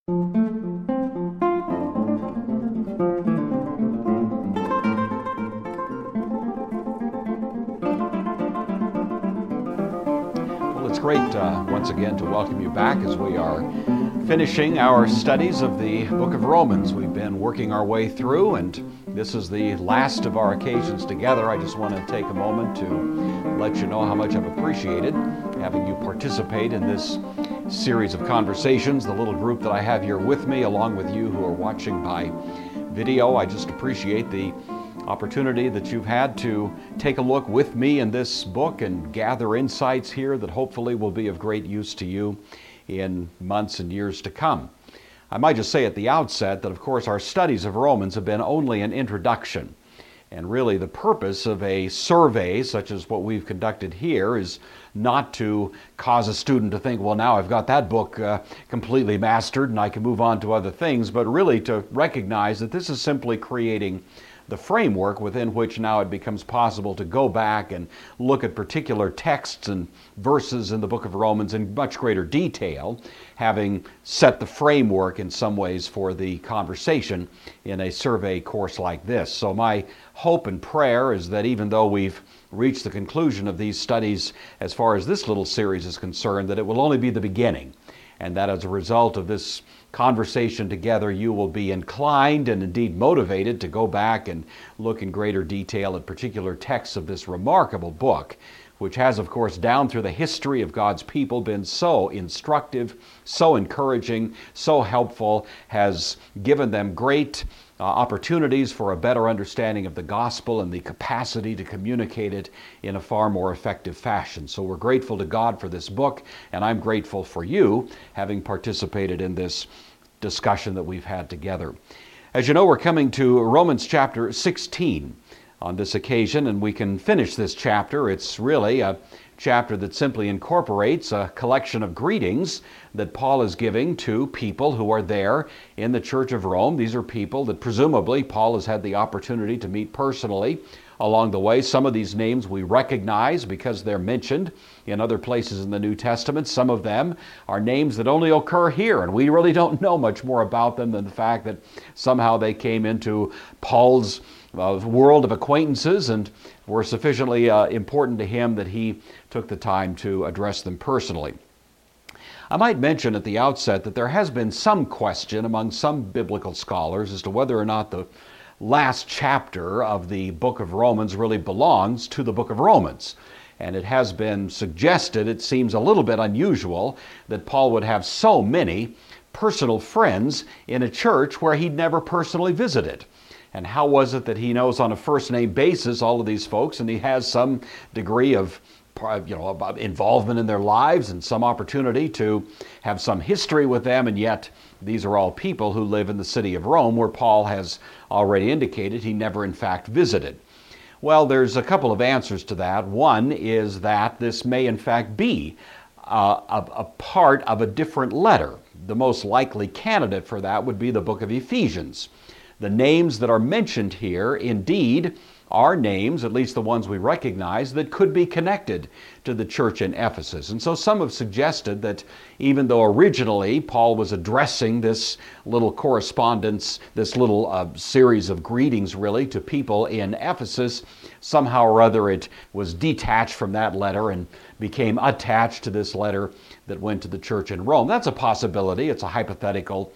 Well, it's great once again to welcome you back as we are finishing our studies of the book of Romans. We've been working our way through, and this is the last of our occasions together. I just want to take a moment to let you know how much I've appreciated having you participate in this series of conversations, the little group that I have here with me, along with you who are watching by video. I just appreciate the opportunity that you've had to take a look with me in this book and gather insights here that hopefully will be of great use to you in months and years to come. I might just say at the outset that, of course, our studies of Romans have been only an introduction. And really the purpose of a survey such as what we've conducted here is not to cause a student to think, well, now I've got that book completely mastered and I can move on to other things, but really to recognize that this is simply creating the framework within which now it becomes possible to go back and look at particular texts and verses in the book of Romans in much greater detail, having set the framework in some ways for the conversation in a survey course like this. So my hope and prayer is that even though we've reached the conclusion of these studies as far as this little series is concerned, that it will only be the beginning, and that as a result of this conversation together, you will be inclined and indeed motivated to go back and look in greater detail at particular texts of this remarkable book, which has, of course, down through the history of God's people been so instructive, so encouraging, so helpful, has given them great opportunities for a better understanding of the gospel and the capacity to communicate it in a far more effective fashion. So we're grateful to God for this book, and I'm grateful for you having participated in this discussion that we've had together. As you know, we're coming to Romans chapter 16 on this occasion, and we can finish this chapter. It's really a chapter that simply incorporates a collection of greetings that Paul is giving to people who are there in the Church of Rome. These are people that presumably Paul has had the opportunity to meet personally along the way. Some of these names we recognize because they're mentioned in other places in the New Testament. Some of them are names that only occur here, and we really don't know much more about them than the fact that somehow they came into Paul's world of acquaintances and were sufficiently important to him that he took the time to address them personally. I might mention at the outset that there has been some question among some biblical scholars as to whether or not the last chapter of the book of Romans really belongs to the book of Romans. And it has been suggested, it seems a little bit unusual, that Paul would have so many personal friends in a church where he'd never personally visited. And how was it that he knows on a first-name basis all of these folks, and he has some degree of involvement in their lives and some opportunity to have some history with them, and yet these are all people who live in the city of Rome, where Paul has already indicated he never in fact visited? Well, there's a couple of answers to that. One is that this may in fact be a part of a different letter. The most likely candidate for that would be the book of Ephesians. The names that are mentioned here, indeed, are names, at least the ones we recognize, that could be connected to the church in Ephesus. And so some have suggested that even though originally Paul was addressing this little correspondence, this little series of greetings really to people in Ephesus, somehow or other it was detached from that letter and became attached to this letter that went to the church in Rome. That's a possibility. It's a hypothetical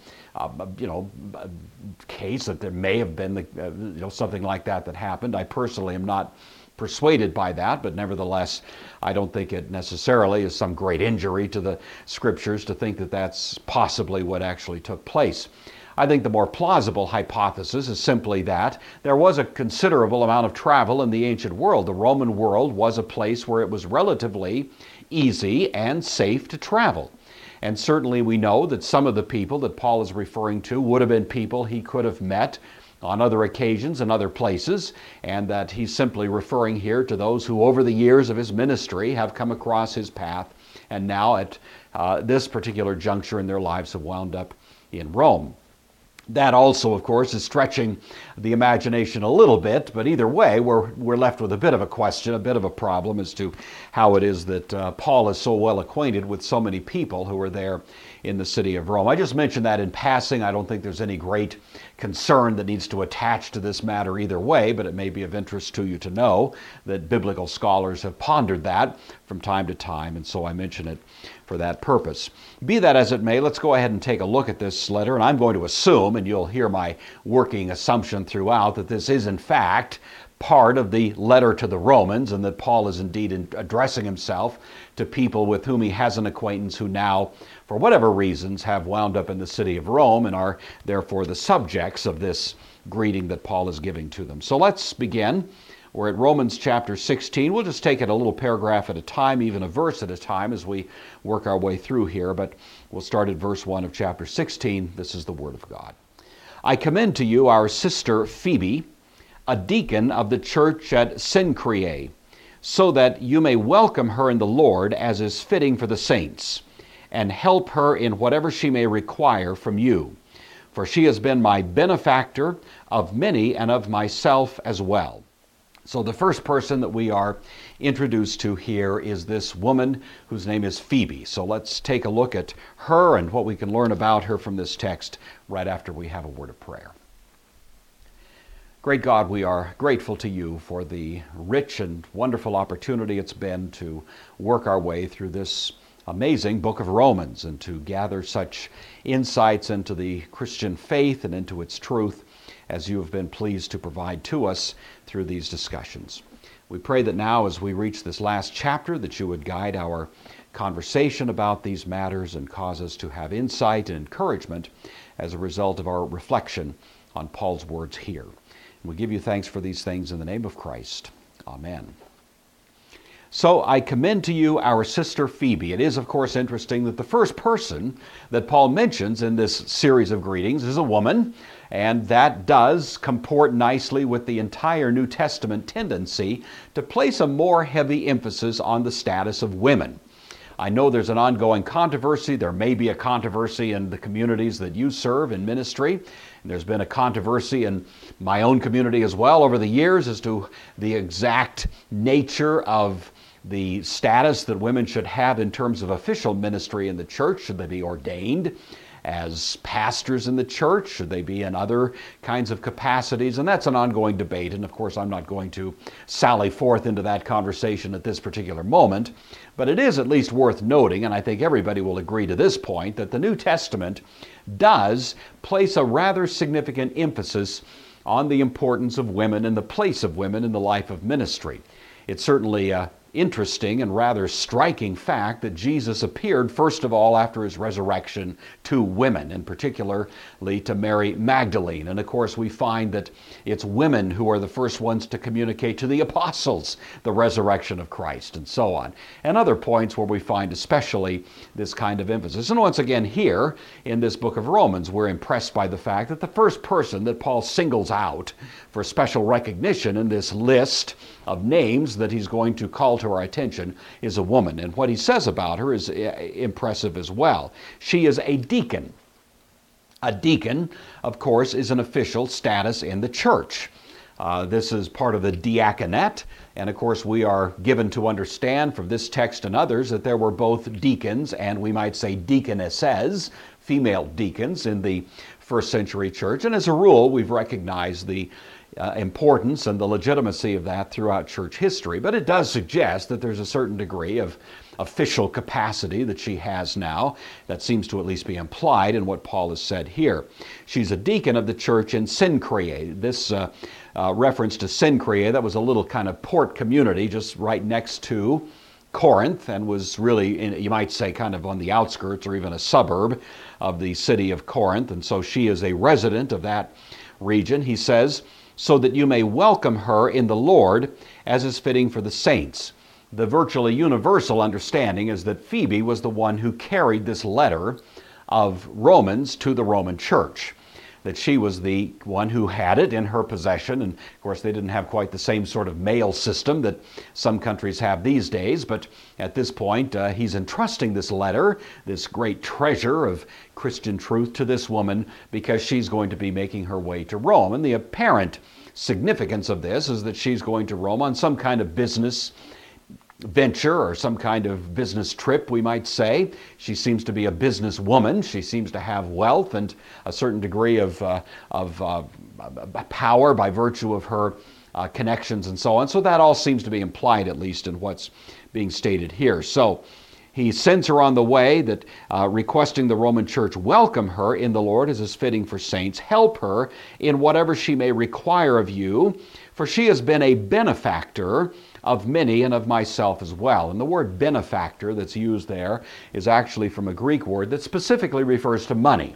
case that there may have been something like that happened. I personally am not persuaded by that, but nevertheless, I don't think it necessarily is some great injury to the scriptures to think that that's possibly what actually took place. I think the more plausible hypothesis is simply that there was a considerable amount of travel in the ancient world. The Roman world was a place where it was relatively easy and safe to travel. And certainly we know that some of the people that Paul is referring to would have been people he could have met on other occasions and other places, and that he's simply referring here to those who over the years of his ministry have come across his path and now at this particular juncture in their lives have wound up in Rome. That also, of course, is stretching the imagination a little bit, but either way, we're left with a bit of a question, a bit of a problem as to how it is that Paul is so well acquainted with so many people who are there in the city of Rome. I just mentioned that in passing. I don't think there's any great concern that needs to attach to this matter either way, but it may be of interest to you to know that biblical scholars have pondered that from time to time, and so I mention it for that purpose. Be that as it may, let's go ahead and take a look at this letter, and I'm going to assume, and you'll hear my working assumption throughout, that this is in fact part of the letter to the Romans, and that Paul is indeed addressing himself to people with whom he has an acquaintance who now, for whatever reasons, have wound up in the city of Rome and are therefore the subjects of this greeting that Paul is giving to them. So let's begin. We're at Romans chapter 16. We'll just take it a little paragraph at a time, even a verse at a time, as we work our way through here, but we'll start at verse 1 of chapter 16. This is the Word of God. I commend to you our sister Phoebe, a deacon of the church at Cenchreae, so that you may welcome her in the Lord as is fitting for the saints, and help her in whatever she may require from you. For she has been my benefactor of many and of myself as well. So the first person that we are introduced to here is this woman whose name is Phoebe. So let's take a look at her and what we can learn about her from this text right after we have a word of prayer. Great God, we are grateful to you for the rich and wonderful opportunity it's been to work our way through this amazing book of Romans and to gather such insights into the Christian faith and into its truth as you have been pleased to provide to us through these discussions. We pray that now as we reach this last chapter that you would guide our conversation about these matters and cause us to have insight and encouragement as a result of our reflection on Paul's words here. We give you thanks for these things in the name of Christ. Amen. So I commend to you our sister Phoebe. It is, of course, interesting that the first person that Paul mentions in this series of greetings is a woman, and that does comport nicely with the entire New Testament tendency to place a more heavy emphasis on the status of women. I know there's an ongoing controversy. There may be a controversy in the communities that you serve in ministry. And there's been a controversy in my own community as well over the years as to the exact nature of the status that women should have in terms of official ministry in the church. Should they be ordained as pastors in the church? Should they be in other kinds of capacities? And that's an ongoing debate. And of course, I'm not going to sally forth into that conversation at this particular moment. But it is at least worth noting, and I think everybody will agree to this point, that the New Testament does place a rather significant emphasis on the importance of women and the place of women in the life of ministry. It's certainly interesting and rather striking fact that Jesus appeared first of all after his resurrection to women, and particularly to Mary Magdalene. And of course we find that it's women who are the first ones to communicate to the apostles the resurrection of Christ, and so on. And other points where we find especially this kind of emphasis. And once again here in this book of Romans, we're impressed by the fact that the first person that Paul singles out for special recognition in this list of names that he's going to call to our attention is a woman. And what he says about her is impressive as well. She is a deacon. A deacon, of course, is an official status in the church. This is part of the diaconate, and of course we are given to understand from this text and others that there were both deacons and we might say deaconesses, female deacons in the first century church. And as a rule, we've recognized the importance and the legitimacy of that throughout church history. But it does suggest that there's a certain degree of official capacity that she has now. That seems to at least be implied in what Paul has said here. She's a deacon of the church in Cenchreae. This reference to Cenchreae, that was a little kind of port community just right next to Corinth, and was really, you might say, kind of on the outskirts or even a suburb of the city of Corinth. And so she is a resident of that region. He says, so that you may welcome her in the Lord as is fitting for the saints. The virtually universal understanding is that Phoebe was the one who carried this letter of Romans to the Roman church. that she was the one who had it in her possession. And of course, they didn't have quite the same sort of mail system that some countries have these days. But at this point, he's entrusting this letter, this great treasure of Christian truth, to this woman because she's going to be making her way to Rome. And the apparent significance of this is that she's going to Rome on some kind of business venture or some kind of business trip, we might say. She seems to be a businesswoman. She seems to have wealth and a certain degree of power by virtue of her connections and so on. So that all seems to be implied, at least, in what's being stated here. So he sends her on the way, that requesting the Roman Church welcome her in the Lord as is fitting for saints. Help her in whatever she may require of you, for she has been a benefactor of many and of myself as well. And the word benefactor that's used there is actually from a Greek word that specifically refers to money.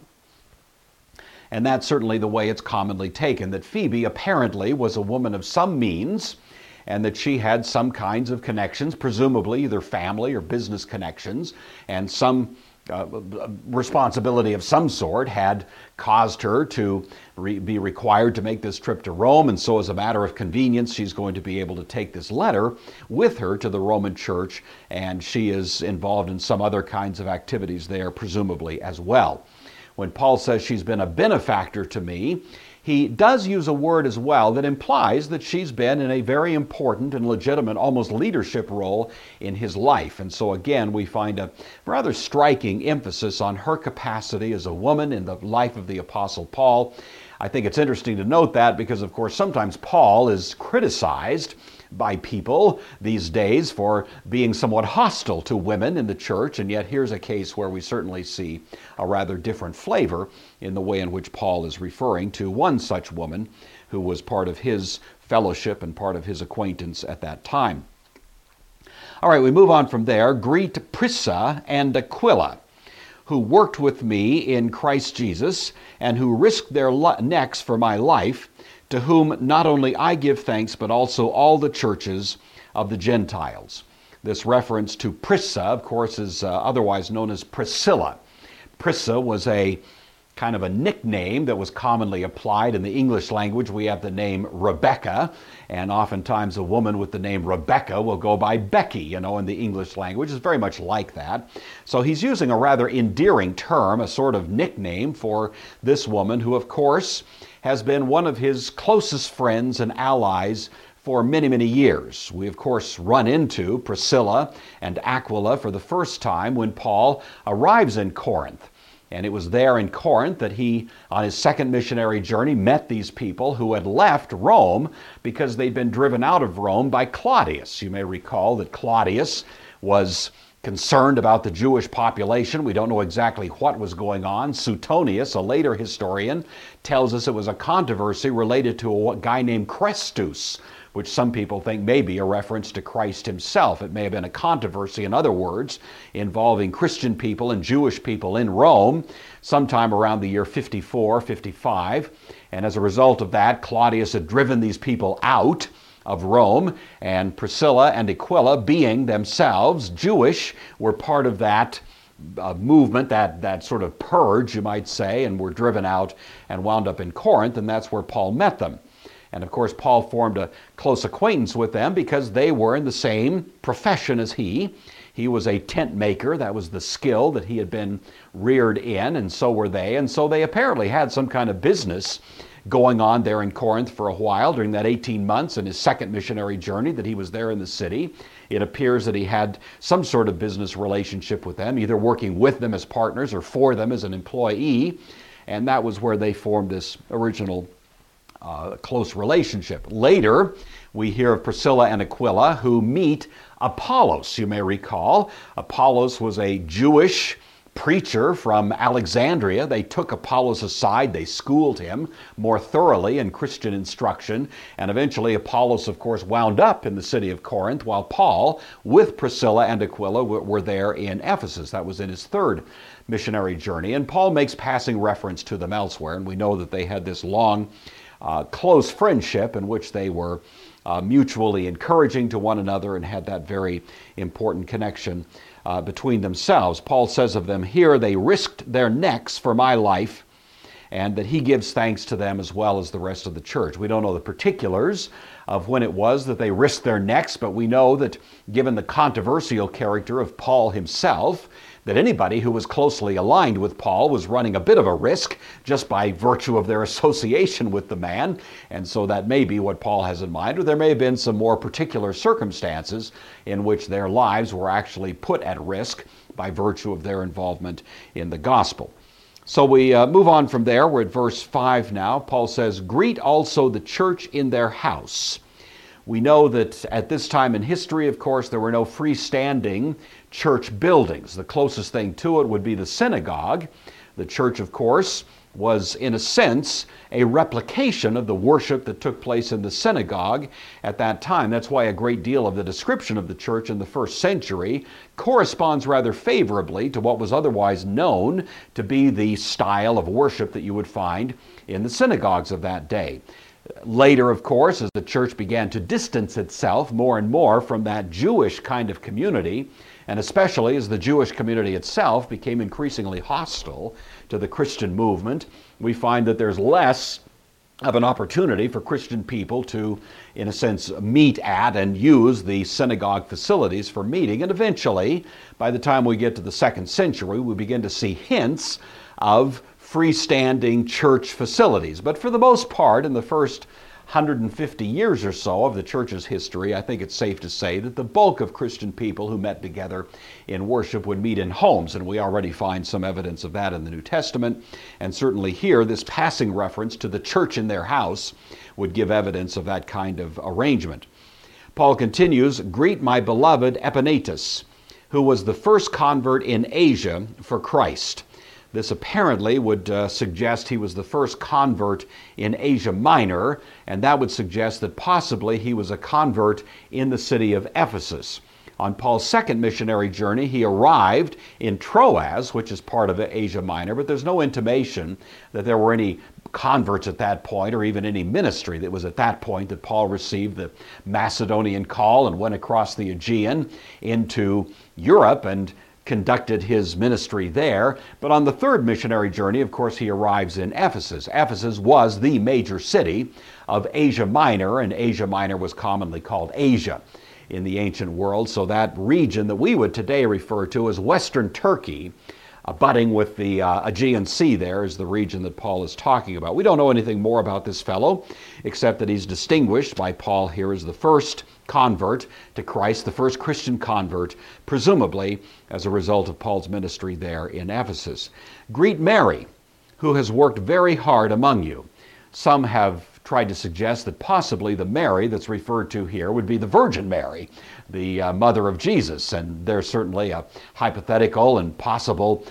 And that's certainly the way it's commonly taken, that Phoebe apparently was a woman of some means, and that she had some kinds of connections, presumably either family or business connections, and some responsibility of some sort had caused her to be required to make this trip to Rome. And so as a matter of convenience, she's going to be able to take this letter with her to the Roman Church, and she is involved in some other kinds of activities there, presumably as well. When Paul says she's been a benefactor to me, he does use a word as well that implies that she's been in a very important and legitimate, almost leadership role in his life. And so again, we find a rather striking emphasis on her capacity as a woman in the life of the Apostle Paul. I think it's interesting to note that because, of course, sometimes Paul is criticized by people these days for being somewhat hostile to women in the church, and yet here's a case where we certainly see a rather different flavor in the way in which Paul is referring to one such woman who was part of his fellowship and part of his acquaintance at that time. All right, we move on from there. Greet Prisca and Aquila, who worked with me in Christ Jesus and who risked their necks for my life, to whom not only I give thanks, but also all the churches of the Gentiles. This reference to Prisca, of course, is otherwise known as Priscilla. Prisca was a kind of a nickname that was commonly applied in the English language. We have the name Rebecca, and oftentimes a woman with the name Rebecca will go by Becky, in the English language. It's very much like that. So he's using a rather endearing term, a sort of nickname for this woman who, of course, has been one of his closest friends and allies for many, many years. We, of course, run into Priscilla and Aquila for the first time when Paul arrives in Corinth. And it was there in Corinth that he, on his second missionary journey, met these people who had left Rome because they'd been driven out of Rome by Claudius. You may recall that Claudius was concerned about the Jewish population. We don't know exactly what was going on. Suetonius, a later historian, tells us it was a controversy related to a guy named Chrestus, which some people think may be a reference to Christ himself. It may have been a controversy, in other words, involving Christian people and Jewish people in Rome sometime around the year 54, 55. And as a result of that, Claudius had driven these people out of Rome, and Priscilla and Aquila, being themselves Jewish, were part of that movement, that sort of purge, you might say, and were driven out and wound up in Corinth, and that's where Paul met them. And of course, Paul formed a close acquaintance with them because they were in the same profession as he. He was a tent maker. That was the skill that he had been reared in, and so were they. And so they apparently had some kind of business going on there in Corinth for a while during that 18 months in his second missionary journey that he was there in the city. It appears that he had some sort of business relationship with them, either working with them as partners or for them as an employee. And that was where they formed this original close relationship. Later, we hear of Priscilla and Aquila who meet Apollos, you may recall. Apollos was a Jewish preacher from Alexandria. They took Apollos aside. They schooled him more thoroughly in Christian instruction. And eventually Apollos, of course, wound up in the city of Corinth, while Paul, with Priscilla and Aquila, were there in Ephesus. That was in his third missionary journey. And Paul makes passing reference to them elsewhere. And we know that they had this long, close friendship in which they were mutually encouraging to one another and had that very important connection between themselves. Paul says of them here, they risked their necks for my life, and that he gives thanks to them as well as the rest of the church. We don't know the particulars of when it was that they risked their necks, but we know that given the controversial character of Paul himself, that anybody who was closely aligned with Paul was running a bit of a risk just by virtue of their association with the man. And so that may be what Paul has in mind, or there may have been some more particular circumstances in which their lives were actually put at risk by virtue of their involvement in the gospel. So we move on from there. We're at verse 5 now. Paul says, "Greet also the church in their house." We know that at this time in history, of course, there were no freestanding church buildings. The closest thing to it would be the synagogue. The church, of course, was in a sense a replication of the worship that took place in the synagogue at that time. That's why a great deal of the description of the church in the first century corresponds rather favorably to what was otherwise known to be the style of worship that you would find in the synagogues of that day. Later, of course, as the church began to distance itself more and more from that Jewish kind of community, and especially as the Jewish community itself became increasingly hostile to the Christian movement, we find that there's less of an opportunity for Christian people to, in a sense, meet at and use the synagogue facilities for meeting. And eventually, by the time we get to the second century, we begin to see hints of freestanding church facilities. But for the most part, in the first 150 years or so of the church's history, I think it's safe to say that the bulk of Christian people who met together in worship would meet in homes, and we already find some evidence of that in the New Testament. And certainly here, this passing reference to the church in their house would give evidence of that kind of arrangement. Paul continues, "Greet my beloved Epaenetus, who was the first convert in Asia for Christ." This apparently would suggest he was the first convert in Asia Minor, and that would suggest that possibly he was a convert in the city of Ephesus. On Paul's second missionary journey, he arrived in Troas, which is part of Asia Minor, but there's no intimation that there were any converts at that point, or even any ministry that was at that point that Paul received the Macedonian call and went across the Aegean into Europe and conducted his ministry there. But on the third missionary journey, of course, he arrives in Ephesus. Ephesus was the major city of Asia Minor, and Asia Minor was commonly called Asia in the ancient world. So that region that we would today refer to as Western Turkey, abutting with the Aegean Sea there, is the region that Paul is talking about. We don't know anything more about this fellow, except that he's distinguished by Paul here as the first convert to Christ, the first Christian convert, presumably as a result of Paul's ministry there in Ephesus. "Greet Mary, who has worked very hard among you." Some have tried to suggest that possibly the Mary that's referred to here would be the Virgin Mary, the mother of Jesus, and there's certainly a hypothetical and possible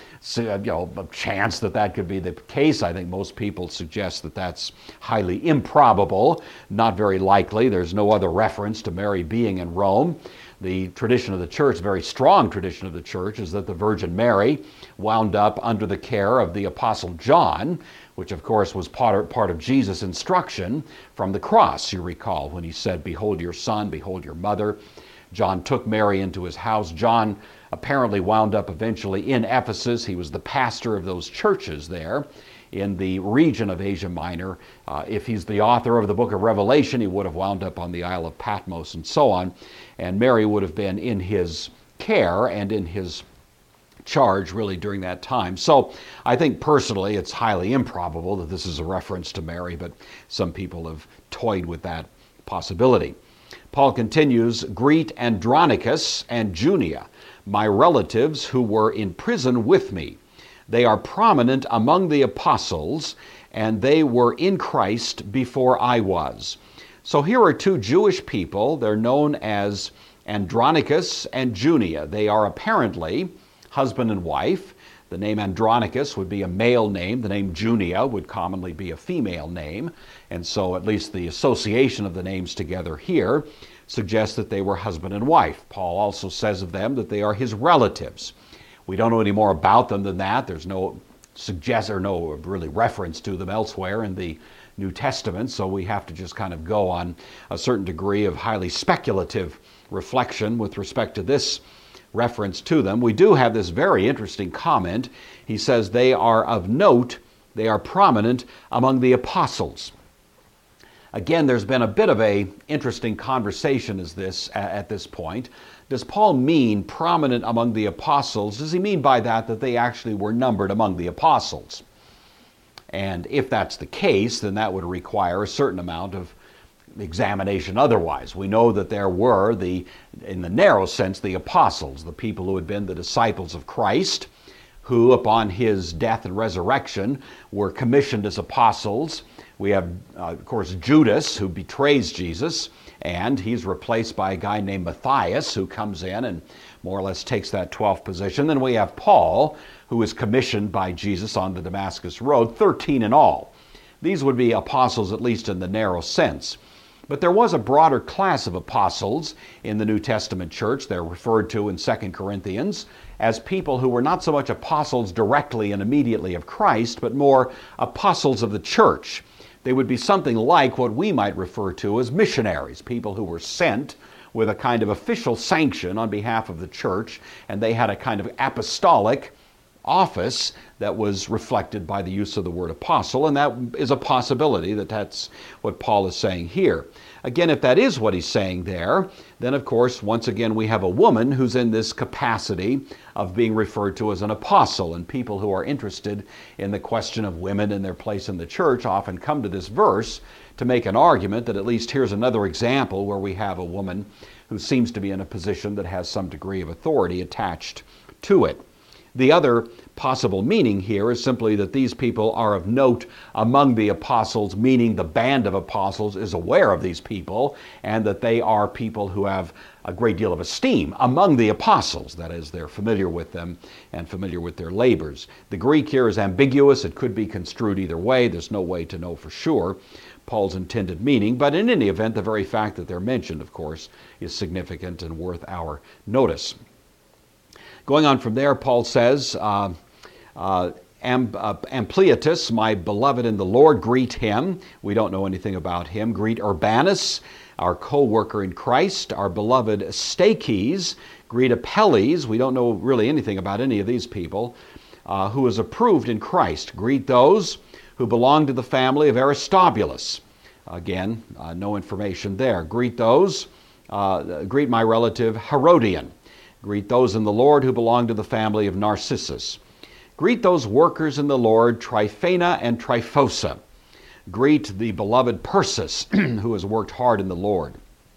chance that that could be the case. I think most people suggest that that's highly improbable, not very likely. There's no other reference to Mary being in Rome. The tradition of the church, very strong tradition of the church, is that the Virgin Mary wound up under the care of the Apostle John, which of course was part of Jesus' instruction from the cross, you recall, when he said, "Behold your son, behold your mother." John took Mary into his house. John apparently wound up eventually in Ephesus. He was the pastor of those churches there in the region of Asia Minor. If he's the author of the book of Revelation, he would have wound up on the Isle of Patmos and so on. And Mary would have been in his care and in his charge really during that time. So I think personally it's highly improbable that this is a reference to Mary, but some people have toyed with that possibility. Paul continues, "Greet Andronicus and Junia, my relatives who were in prison with me. They are prominent among the apostles, and they were in Christ before I was." So here are two Jewish people. They're known as Andronicus and Junia. They are apparently husband and wife. The name Andronicus would be a male name. The name Junia would commonly be a female name. And so at least the association of the names together here suggests that they were husband and wife. Paul also says of them that they are his relatives. We don't know any more about them than that. There's no really reference to them elsewhere in the New Testament, so we have to just kind of go on a certain degree of highly speculative reflection with respect to this reference to them. We do have this very interesting comment. He says they are of note They are prominent among the apostles. Again, there's been a bit of an interesting conversation at this point. Does Paul mean prominent among the apostles? Does he mean by that they actually were numbered among the apostles? And if that's the case, then that would require a certain amount of examination otherwise. We know that there were, in the narrow sense, the apostles, the people who had been the disciples of Christ, who upon his death and resurrection were commissioned as apostles. We have, of course, Judas, who betrays Jesus, and he's replaced by a guy named Matthias, who comes in and more or less takes that 12th position. Then we have Paul, who is commissioned by Jesus on the Damascus Road, 13 in all. These would be apostles, at least in the narrow sense. But there was a broader class of apostles in the New Testament church. They're referred to in 2 Corinthians as people who were not so much apostles directly and immediately of Christ, but more apostles of the church. They would be something like what we might refer to as missionaries, people who were sent with a kind of official sanction on behalf of the church, and they had a kind of apostolic office that was reflected by the use of the word apostle, and that is a possibility that's what Paul is saying here. Again, if that is what he's saying there, then of course, once again, we have a woman who's in this capacity of being referred to as an apostle, and people who are interested in the question of women and their place in the church often come to this verse to make an argument that at least here's another example where we have a woman who seems to be in a position that has some degree of authority attached to it. The other possible meaning here is simply that these people are of note among the apostles, meaning the band of apostles is aware of these people, and that they are people who have a great deal of esteem among the apostles. That is, they're familiar with them and familiar with their labors. The Greek here is ambiguous. It could be construed either way. There's no way to know for sure Paul's intended meaning, but in any event, the very fact that they're mentioned, of course, is significant and worth our notice. Going on from there, Paul says, Ampliatus, my beloved in the Lord, greet him. We don't know anything about him. Greet Urbanus, our co-worker in Christ, our beloved Stachys. Greet Apelles. We don't know really anything about any of these people, who is approved in Christ. Greet those who belong to the family of Aristobulus. Again, no information there. Greet my relative Herodian. Greet those in the Lord who belong to the family of Narcissus. Greet those workers in the Lord, Tryphena and Tryphosa. Greet the beloved Persis, who has worked hard in the Lord.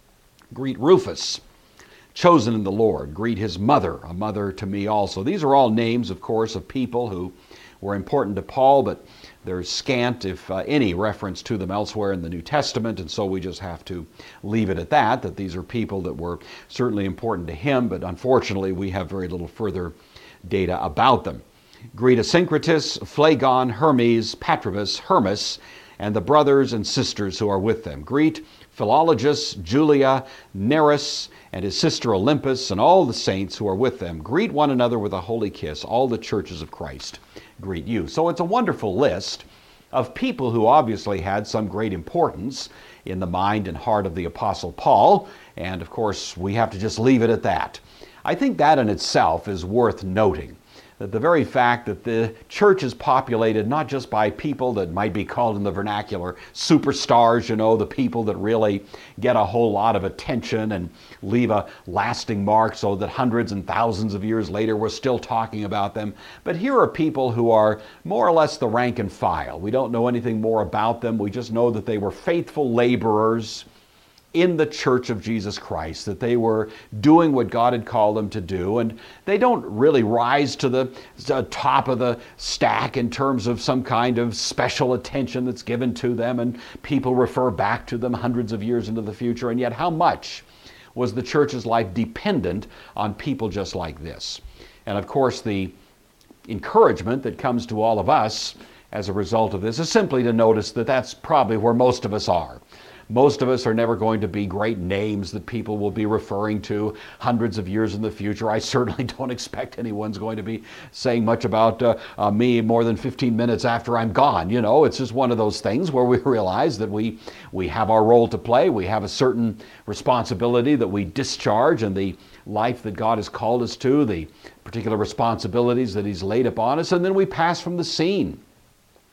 Greet Rufus, chosen in the Lord. Greet his mother, a mother to me also. These are all names, of course, of people who were important to Paul, but there's scant, if any, reference to them elsewhere in the New Testament, and so we just have to leave it at that these are people that were certainly important to him, but unfortunately we have very little further data about them. Greet Asyncritus, Phlegon, Hermes, Patrobas, Hermas, and the brothers and sisters who are with them. Greet Philologus, Julia, Nereus, and his sister Olympus, and all the saints who are with them. Greet one another with a holy kiss. All the churches of Christ greet you. So it's a wonderful list of people who obviously had some great importance in the mind and heart of the Apostle Paul, and of course we have to just leave it at that. I think that in itself is worth noting, that the very fact that the church is populated not just by people that might be called in the vernacular superstars, the people that really get a whole lot of attention and leave a lasting mark so that hundreds and thousands of years later we're still talking about them. But here are people who are more or less the rank and file. We don't know anything more about them. We just know that they were faithful laborers in the church of Jesus Christ, that they were doing what God had called them to do, and they don't really rise to the top of the stack in terms of some kind of special attention that's given to them, and people refer back to them hundreds of years into the future, and yet how much was the church's life dependent on people just like this? And of course, the encouragement that comes to all of us as a result of this is simply to notice that that's probably where most of us are. Most of us are never going to be great names that people will be referring to hundreds of years in the future. I certainly don't expect anyone's going to be saying much about me more than 15 minutes after I'm gone. It's just one of those things where we realize that we have our role to play. We have a certain responsibility that we discharge in the life that God has called us to, the particular responsibilities that He's laid upon us, and then we pass from the scene.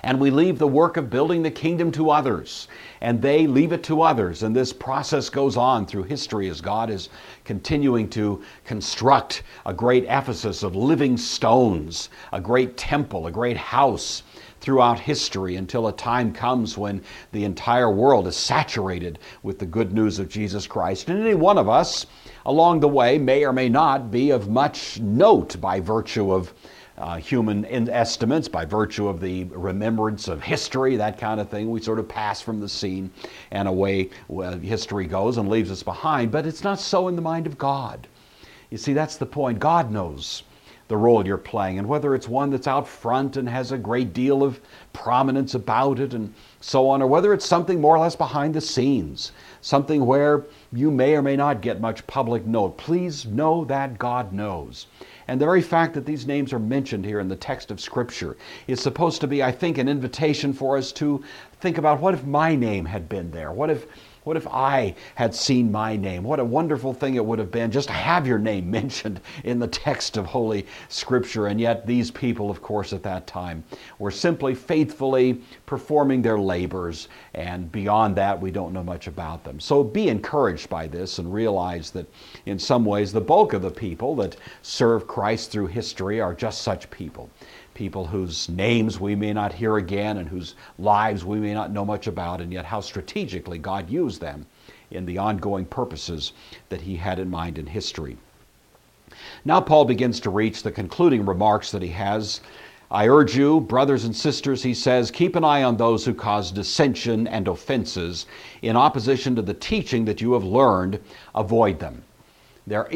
And we leave the work of building the kingdom to others, and they leave it to others. And this process goes on through history as God is continuing to construct a great Ephesus of living stones, a great temple, a great house throughout history, until a time comes when the entire world is saturated with the good news of Jesus Christ. And any one of us along the way may or may not be of much note by virtue of human estimates, by virtue of the remembrance of history, that kind of thing. We sort of pass from the scene and away history goes and leaves us behind. But it's not so in the mind of God. You see, that's the point. God knows the role you're playing, and whether it's one that's out front and has a great deal of prominence about it and so on, or whether it's something more or less behind the scenes, something where you may or may not get much public note. Please know that God knows. And the very fact that these names are mentioned here in the text of Scripture is supposed to be, I think, an invitation for us to think about, what if my name had been there? What if I had seen my name? What a wonderful thing it would have been just to have your name mentioned in the text of Holy Scripture. And yet these people, of course, at that time were simply faithfully performing their labors, and beyond that we don't know much about them. So be encouraged by this and realize that in some ways the bulk of the people that serve Christ through history are just such people. People whose names we may not hear again and whose lives we may not know much about, and yet how strategically God used them in the ongoing purposes that He had in mind in history. Now Paul begins to reach the concluding remarks that he has. I urge you, brothers and sisters, he says, keep an eye on those who cause dissension and offenses in opposition to the teaching that you have learned. Avoid them. There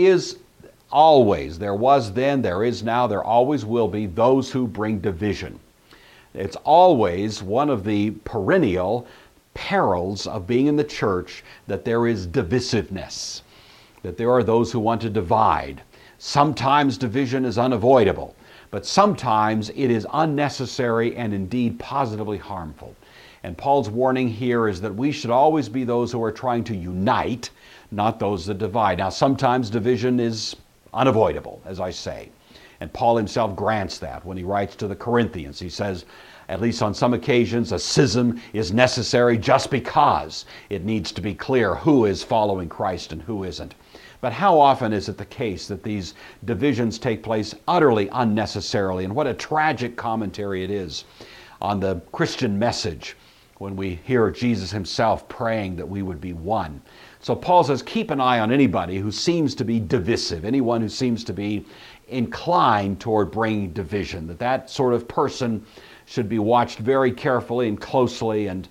was then, there is now, there always will be those who bring division. It's always one of the perennial perils of being in the church that there is divisiveness, that there are those who want to divide. Sometimes division is unavoidable, but sometimes it is unnecessary and indeed positively harmful. And Paul's warning here is that we should always be those who are trying to unite, not those that divide. Now, sometimes division is unavoidable, as I say. And Paul himself grants that when he writes to the Corinthians. He says, at least on some occasions, a schism is necessary just because it needs to be clear who is following Christ and who isn't. But how often is it the case that these divisions take place utterly unnecessarily? And what a tragic commentary it is on the Christian message when we hear Jesus himself praying that we would be one. So Paul says, keep an eye on anybody who seems to be divisive, anyone who seems to be inclined toward bringing division, that sort of person should be watched very carefully and closely and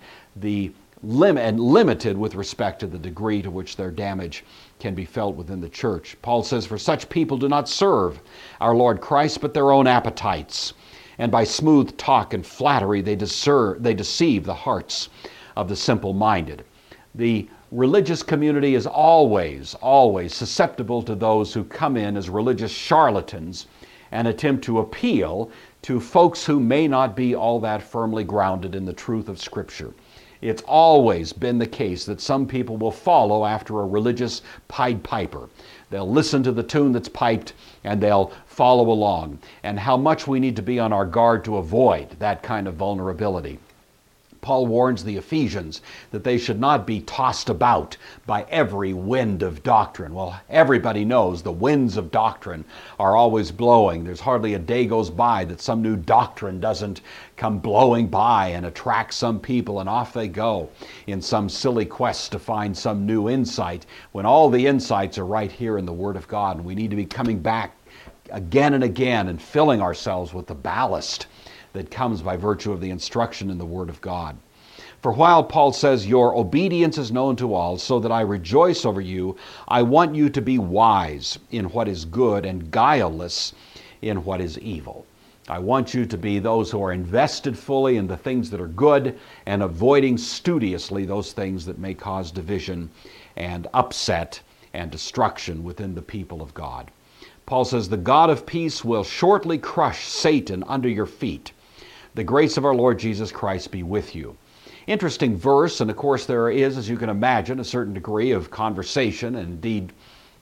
limited with respect to the degree to which their damage can be felt within the church. Paul says, for such people do not serve our Lord Christ, but their own appetites. And by smooth talk and flattery, they deceive the hearts of the simple-minded. The religious community is always susceptible to those who come in as religious charlatans and attempt to appeal to folks who may not be all that firmly grounded in the truth of Scripture. It's always been the case that some people will follow after a religious Pied Piper. They'll listen to the tune that's piped and they'll follow along. And how much we need to be on our guard to avoid that kind of vulnerability. Paul warns the Ephesians that they should not be tossed about by every wind of doctrine. Well, everybody knows the winds of doctrine are always blowing. There's hardly a day goes by that some new doctrine doesn't come blowing by and attract some people, and off they go in some silly quest to find some new insight, when all the insights are right here in the Word of God. And we need to be coming back again and again and filling ourselves with the ballast that comes by virtue of the instruction in the Word of God. For while Paul says, your obedience is known to all, so that I rejoice over you, I want you to be wise in what is good and guileless in what is evil. I want you to be those who are invested fully in the things that are good and avoiding studiously those things that may cause division and upset and destruction within the people of God. Paul says, the God of peace will shortly crush Satan under your feet. The grace of our Lord Jesus Christ be with you. Interesting verse, and of course there is, as you can imagine, a certain degree of conversation and indeed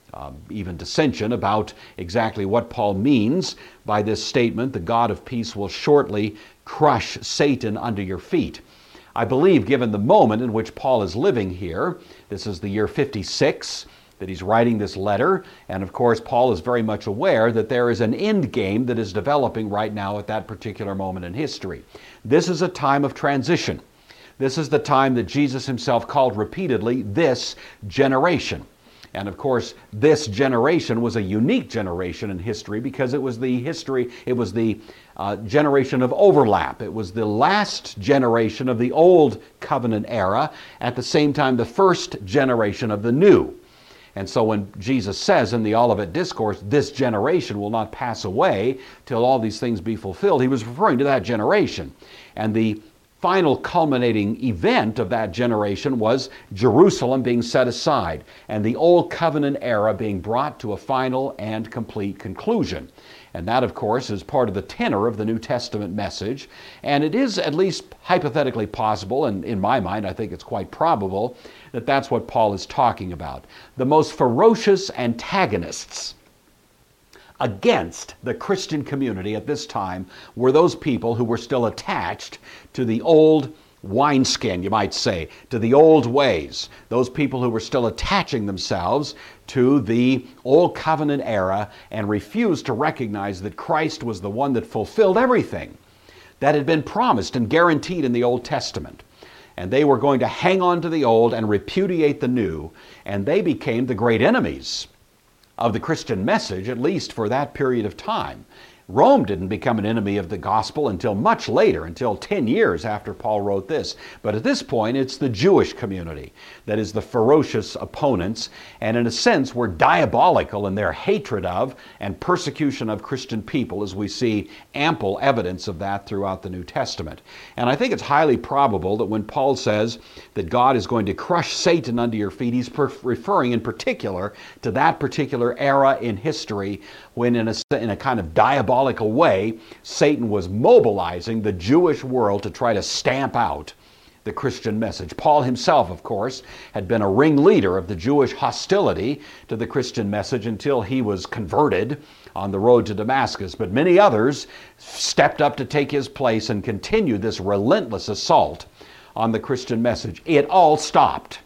even dissension about exactly what Paul means by this statement, the God of peace will shortly crush Satan under your feet. I believe, given the moment in which Paul is living here, this is the year 56, that he's writing this letter, and of course Paul is very much aware that there is an end game that is developing right now at that particular moment in history. This is a time of transition. This is the time that Jesus himself called repeatedly this generation. And of course, this generation was a unique generation in history because it was the generation of overlap. It was the last generation of the old covenant era, at the same time the first generation of the new. And so when Jesus says in the Olivet Discourse, this generation will not pass away till all these things be fulfilled, he was referring to that generation. And the final culminating event of that generation was Jerusalem being set aside and the old covenant era being brought to a final and complete conclusion. And that, of course, is part of the tenor of the New Testament message. And it is at least hypothetically possible, and in my mind I think it's quite probable, that that's what Paul is talking about. The most ferocious antagonists against the Christian community at this time were those people who were still attached to the old wineskin, you might say, to the old ways. Those people who were still attaching themselves to the old covenant era and refused to recognize that Christ was the one that fulfilled everything that had been promised and guaranteed in the Old Testament. And they were going to hang on to the old and repudiate the new, and they became the great enemies of the Christian message, at least for that period of time. Rome didn't become an enemy of the gospel until much later, until 10 years after Paul wrote this. But at this point, it's the Jewish community that is the ferocious opponents, and in a sense were diabolical in their hatred of and persecution of Christian people, as we see ample evidence of that throughout the New Testament. And I think it's highly probable that when Paul says that God is going to crush Satan under your feet, he's referring in particular to that particular era in history when in a kind of diabolical way, Satan was mobilizing the Jewish world to try to stamp out the Christian message. Paul himself, of course, had been a ringleader of the Jewish hostility to the Christian message until he was converted on the road to Damascus. But many others stepped up to take his place and continued this relentless assault on the Christian message. It all stopped.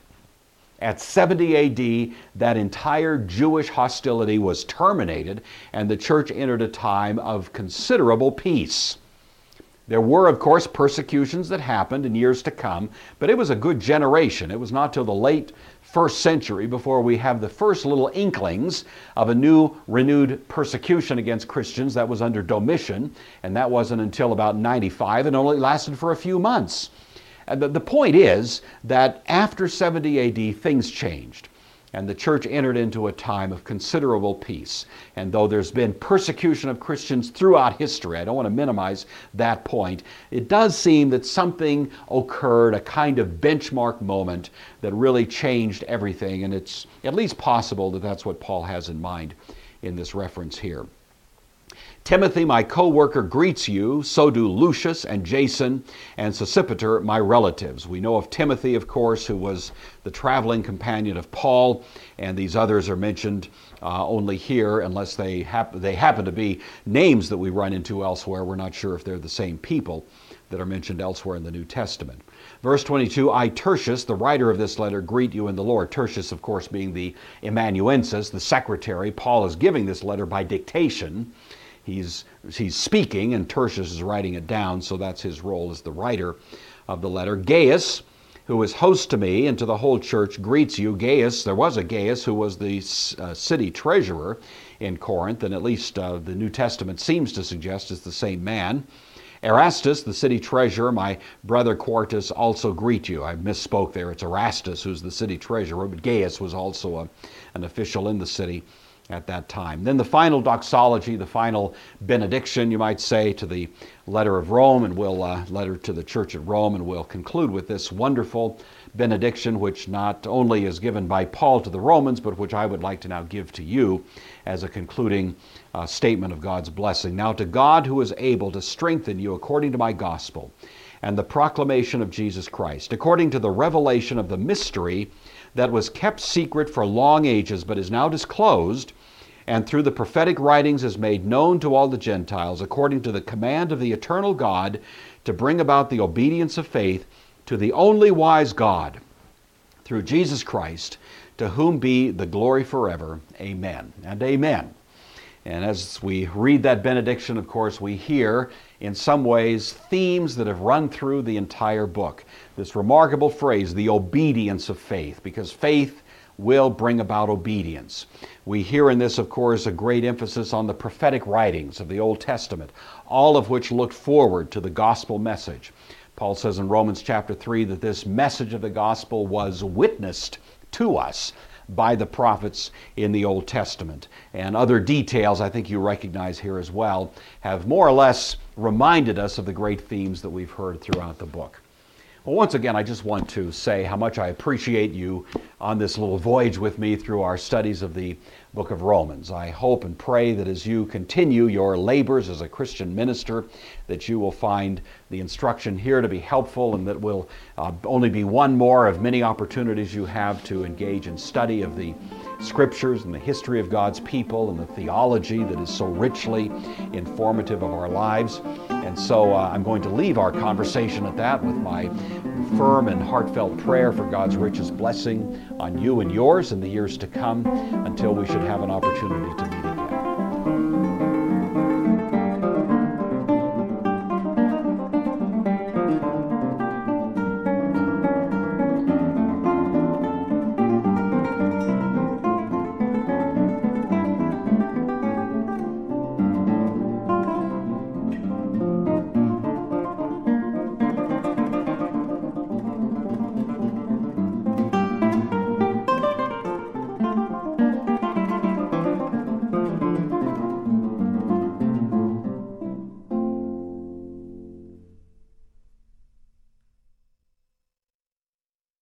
At 70 AD, that entire Jewish hostility was terminated, and the church entered a time of considerable peace. There were, of course, persecutions that happened in years to come, but it was a good generation. It was not till the late first century before we have the first little inklings of a new renewed persecution against Christians that was under Domitian, and that wasn't until about 95 and only lasted for a few months. The point is that after 70 AD, things changed, and the church entered into a time of considerable peace. And though there's been persecution of Christians throughout history, I don't want to minimize that point, it does seem that something occurred, a kind of benchmark moment that really changed everything, and it's at least possible that that's what Paul has in mind in this reference here. Timothy, my co-worker, greets you, so do Lucius and Jason and Sosipater, my relatives. We know of Timothy, of course, who was the traveling companion of Paul, and these others are mentioned only here unless they happen to be names that we run into elsewhere. We're not sure if they're the same people that are mentioned elsewhere in the New Testament. Verse 22, I, Tertius, the writer of this letter, greet you in the Lord. Tertius, of course, being the amanuensis, the secretary. Paul is giving this letter by dictation. He's speaking, and Tertius is writing it down, so that's his role as the writer of the letter. Gaius, who is host to me and to the whole church, greets you. Gaius, there was a Gaius who was the city treasurer in Corinth, and at least the New Testament seems to suggest it's the same man. Erastus, the city treasurer, my brother Quartus, also greet you. I misspoke there. It's Erastus who's the city treasurer, but Gaius was also an official in the city at that time. Then the final doxology, the final benediction, you might say, to the letter of Rome, and we'll letter to the church at Rome, and we'll conclude with this wonderful benediction, which not only is given by Paul to the Romans, but which I would like to now give to you as a concluding statement of God's blessing. Now to God, who is able to strengthen you according to my gospel, and the proclamation of Jesus Christ, according to the revelation of the mystery that was kept secret for long ages, but is now disclosed, and through the prophetic writings is made known to all the Gentiles, according to the command of the eternal God, to bring about the obedience of faith to the only wise God, through Jesus Christ, to whom be the glory forever. Amen and amen. And as we read that benediction, of course, we hear in some ways themes that have run through the entire book. This remarkable phrase, the obedience of faith, because faith will bring about obedience. We hear in this, of course, a great emphasis on the prophetic writings of the Old Testament, all of which looked forward to the gospel message. Paul says in Romans chapter 3 that this message of the gospel was witnessed to us by the prophets in the Old Testament. And other details I think you recognize here as well have more or less reminded us of the great themes that we've heard throughout the book. Well, once again, I just want to say how much I appreciate you on this little voyage with me through our studies of the book of Romans. I hope and pray that as you continue your labors as a Christian minister, that you will find the instruction here to be helpful, and that will only be one more of many opportunities you have to engage in study of the Scriptures and the history of God's people and the theology that is so richly informative of our lives. And so I'm going to leave our conversation at that with my firm and heartfelt prayer for God's richest blessing on you and yours in the years to come, until we should have an opportunity to meet